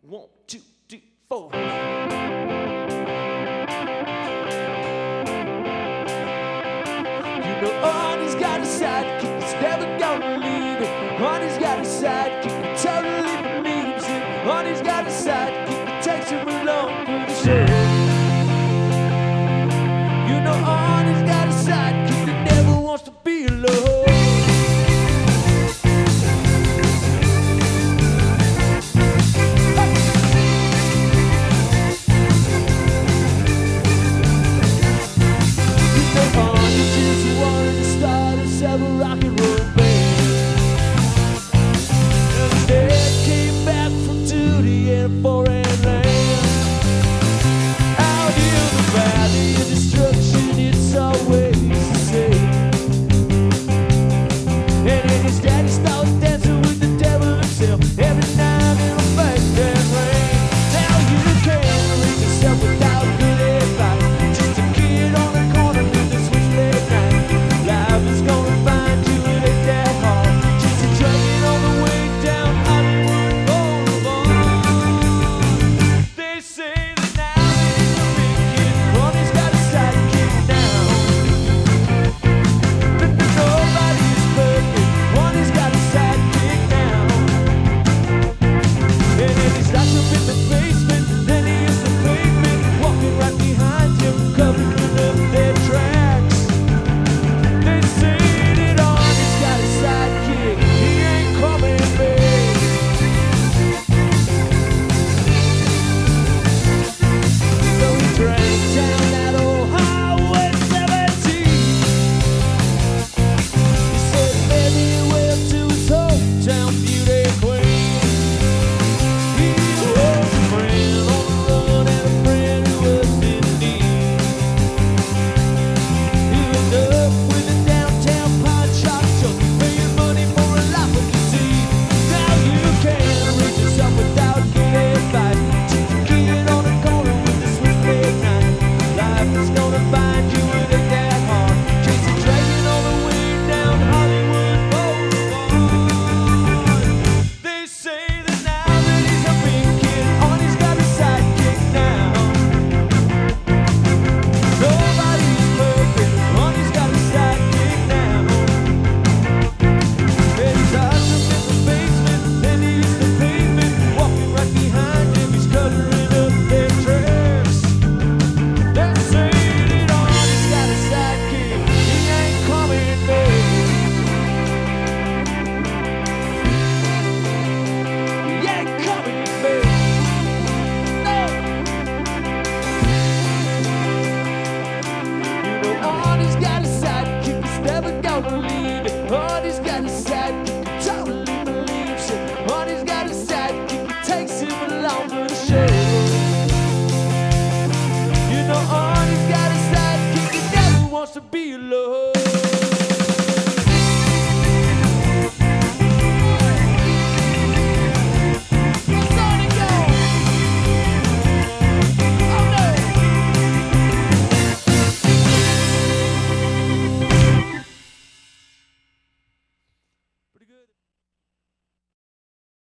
1, 2, 3, 4. You know, Arnie's got a sidekick that's never gonna leave it. Arnie's got a sidekick that totally believes it. Arnie's got a sidekick that takes him along for the show. You know, Arnie's got a sidekick that never wants to be alone. Of a rock and roll band, and his dad came back from duty in a foreign land. Out in the valley of destruction, it's always the same. And then his daddy starts dancing with the devil himself every night in a fast and rain. Now you can't reach yourself without good advice. Just a kid on the corner with a switchblade knife. Life is gonna Arnie's got a sidekick that totally believes it. Arnie's got a sidekick that takes him along for the show. You know, Arnie's got a sidekick that never wants to be alone.